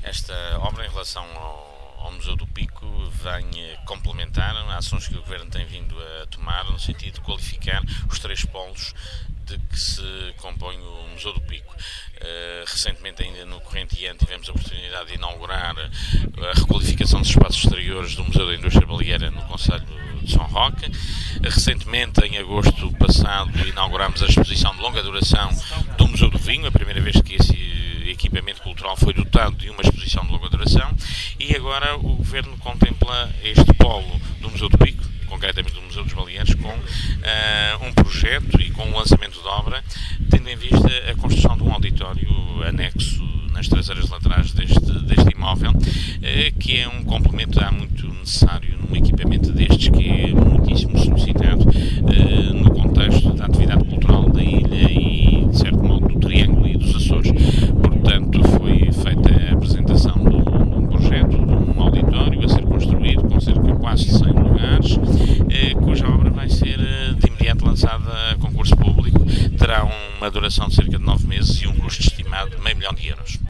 Esta obra, em relação ao Museu do Pico, vem complementar ações que o Governo tem vindo a tomar no sentido de qualificar os três polos de que se compõe o Museu do Pico. Recentemente, ainda no corrente ano, tivemos a oportunidade de inaugurar a requalificação dos espaços exteriores do Museu da Indústria Baleeira no concelho de São Roque. Recentemente, em agosto passado, inaugurámos a exposição de longa duração do Museu do Vinho, a primeira vez que esse equipamento cultural foi dotado de uma exposição de longa duração, e agora o Governo contempla este polo do Museu do Pico, concretamente do Museu dos Baleares, com um projeto e com um lançamento de obra, tendo em vista a construção de um auditório anexo nas traseiras laterais deste imóvel, que é um complemento muito necessário num equipamento destes, que é muitíssimo solicitado no contexto da atividade cultural da ilha e, de certo modo, do Triângulo e dos Açores. Portanto, foi feita a apresentação de um projeto, de um auditório a ser construído com cerca de quase 100 lugares, cuja obra vai ser de imediato lançada a concurso público. Terá uma duração de cerca de 9 meses e um custo estimado de €500.000.